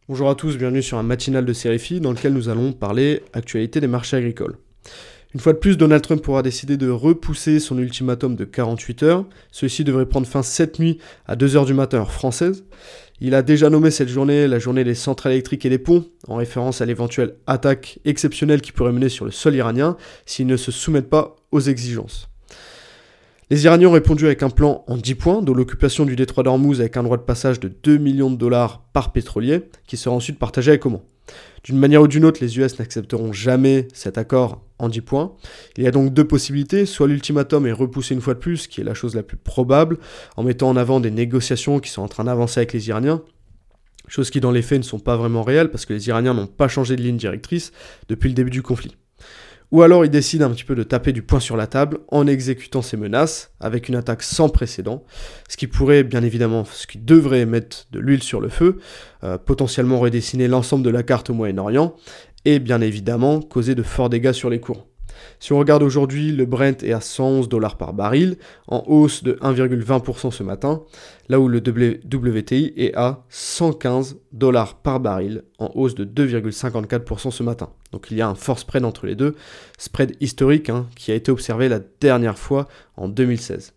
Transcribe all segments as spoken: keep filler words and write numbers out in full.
Bonjour à tous, bienvenue sur un matinal de Serifi dans lequel nous allons parler actualité des marchés agricoles. Une fois de plus, Donald Trump aura décidé de repousser son ultimatum de quarante-huit heures. Celui-ci devrait prendre fin cette nuit à deux heures du matin heure française. Il a déjà nommé cette journée la journée des centrales électriques et des ponts, en référence à l'éventuelle attaque exceptionnelle qui pourrait mener sur le sol iranien s'ils ne se soumettent pas aux exigences. Les Iraniens ont répondu avec un plan en dix points, dont l'occupation du détroit d'Ormuz avec un droit de passage de deux millions de dollars par pétrolier, qui sera ensuite partagé avec Oman. D'une manière ou d'une autre, les U S n'accepteront jamais cet accord en dix points. Il y a donc deux possibilités, soit l'ultimatum est repoussé une fois de plus, qui est la chose la plus probable, en mettant en avant des négociations qui sont en train d'avancer avec les Iraniens, chose qui dans les faits ne sont pas vraiment réelles, parce que les Iraniens n'ont pas changé de ligne directrice depuis le début du conflit. Ou alors il décide un petit peu de taper du poing sur la table en exécutant ses menaces avec une attaque sans précédent, ce qui pourrait bien évidemment, ce qui devrait mettre de l'huile sur le feu, euh, potentiellement redessiner l'ensemble de la carte au Moyen-Orient et bien évidemment causer de forts dégâts sur les cours. Si on regarde aujourd'hui, le Brent est à cent onze dollars par baril, en hausse de un virgule vingt pour cent ce matin, là où le W T I est à cent quinze dollars par baril, en hausse de deux virgule cinquante-quatre pour cent ce matin. Donc il y a un fort spread entre les deux, spread historique hein, qui a été observé la dernière fois en deux mille seize.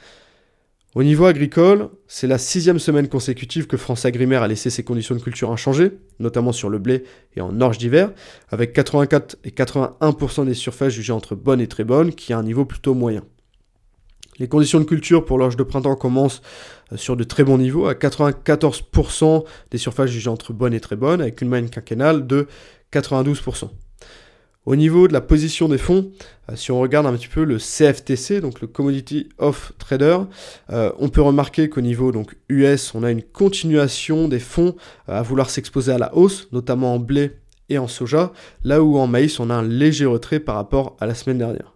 Au niveau agricole, c'est la sixième semaine consécutive que France Agrimer a laissé ses conditions de culture inchangées, notamment sur le blé et en orge d'hiver, avec quatre-vingt-quatre et quatre-vingt-un pour cent des surfaces jugées entre bonnes et très bonnes, qui a un niveau plutôt moyen. Les conditions de culture pour l'orge de printemps commencent sur de très bons niveaux, à quatre-vingt-quatorze pour cent des surfaces jugées entre bonnes et très bonnes, avec une moyenne quinquennale de quatre-vingt-douze pour cent. Au niveau de la position des fonds, euh, si on regarde un petit peu le C F T C, donc le Commodity of Trader, euh, on peut remarquer qu'au niveau donc, U S, on a une continuation des fonds euh, à vouloir s'exposer à la hausse, notamment en blé et en soja, là où en maïs, on a un léger retrait par rapport à la semaine dernière.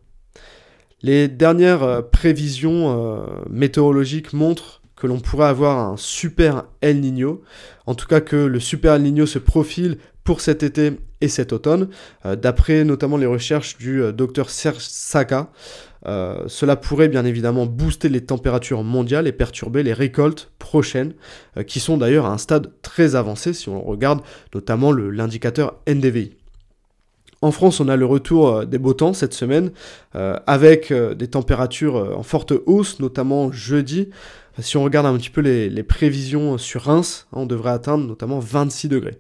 Les dernières euh, prévisions euh, météorologiques montrent que l'on pourrait avoir un super El Niño, en tout cas que le super El Niño se profile pour cet été et cet automne, euh, d'après notamment les recherches du euh, docteur Serge Saka. Euh, cela pourrait bien évidemment booster les températures mondiales et perturber les récoltes prochaines, euh, qui sont d'ailleurs à un stade très avancé si on regarde notamment le, l'indicateur N D V I. En France, on a le retour euh, des beaux temps cette semaine, euh, avec euh, des températures euh, en forte hausse, notamment jeudi. Si on regarde un petit peu les, les prévisions sur Reims, hein, on devrait atteindre notamment vingt-six degrés.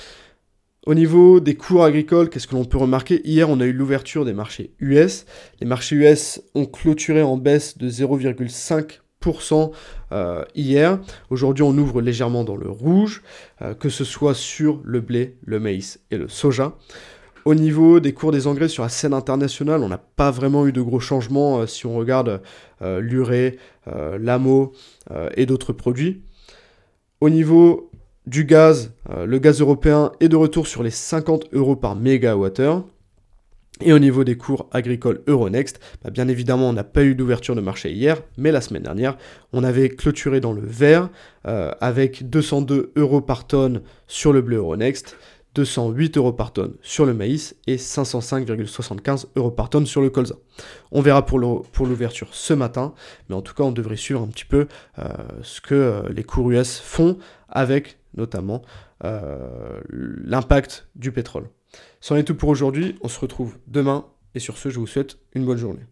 Au niveau des cours agricoles, qu'est-ce que l'on peut remarquer ? Hier, on a eu l'ouverture des marchés U S. Les marchés U S ont clôturé en baisse de zéro virgule cinq pour cent euh, hier. Aujourd'hui, on ouvre légèrement dans le rouge, euh, que ce soit sur le blé, le maïs et le soja. Au niveau des cours des engrais sur la scène internationale, on n'a pas vraiment eu de gros changements euh, si on regarde euh, l'urée, euh, l'amo euh, et d'autres produits. Au niveau du gaz, euh, le gaz européen est de retour sur les cinquante euros par mégawattheure. Et au niveau des cours agricoles Euronext, bah bien évidemment, on n'a pas eu d'ouverture de marché hier, mais la semaine dernière, on avait clôturé dans le vert euh, avec deux cent deux euros par tonne sur le blé Euronext, deux cent huit euros par tonne sur le maïs et cinq cent cinq virgule soixante-quinze euros par tonne sur le colza. On verra pour, le, pour l'ouverture ce matin, mais en tout cas, on devrait suivre un petit peu euh, ce que euh, les cours U S font avec notamment euh, l'impact du pétrole. C'en est tout pour aujourd'hui, on se retrouve demain, et sur ce, je vous souhaite une bonne journée.